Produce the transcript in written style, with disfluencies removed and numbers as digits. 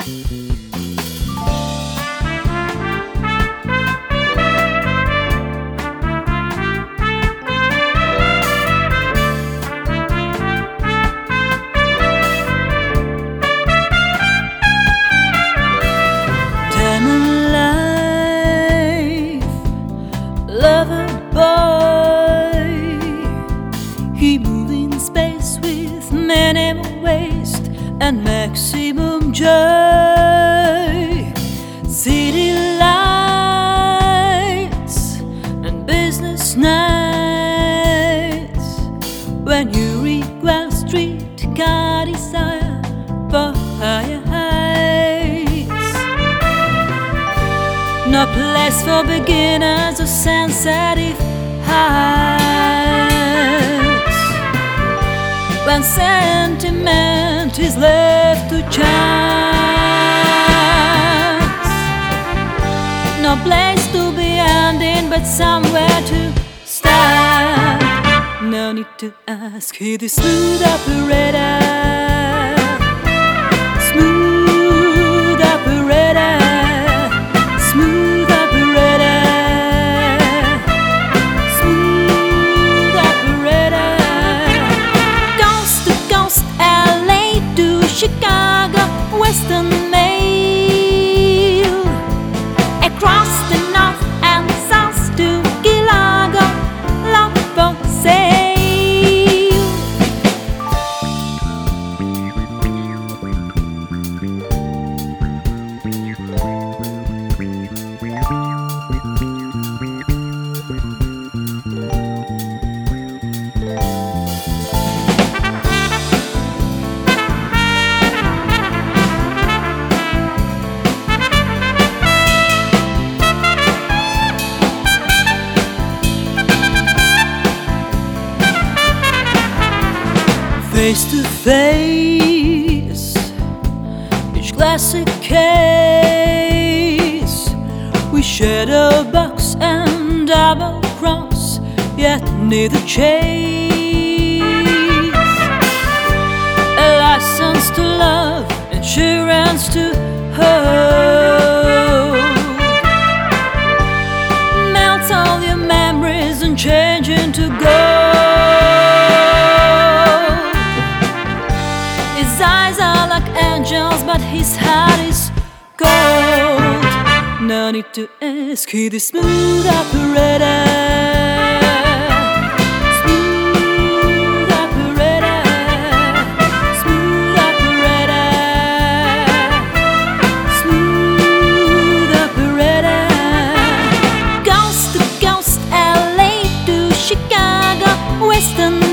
Lover boy, he moved in space with minimal waste and maximum joy. City lights and business nights, when you read Wall Street, got desire for higher heights. No place for beginners or sensitive hearts, when sentiment is left to chance. No place to be ending, but somewhere to start. No need to ask, he's the smooth operator. Smooth operator. Chicago, Western Mail, across the north and south to Galago, love for sale. Face to face, each classic case, we shadow box and double cross, yet neither chase. A license to love, insurance to hold. Melt all your memories and change into gold. His eyes are like angels, but his heart is cold. No need to ask, he's the smooth operator. Smooth operator. Smooth operator. Smooth operator. Coast to coast, LA to Chicago, Western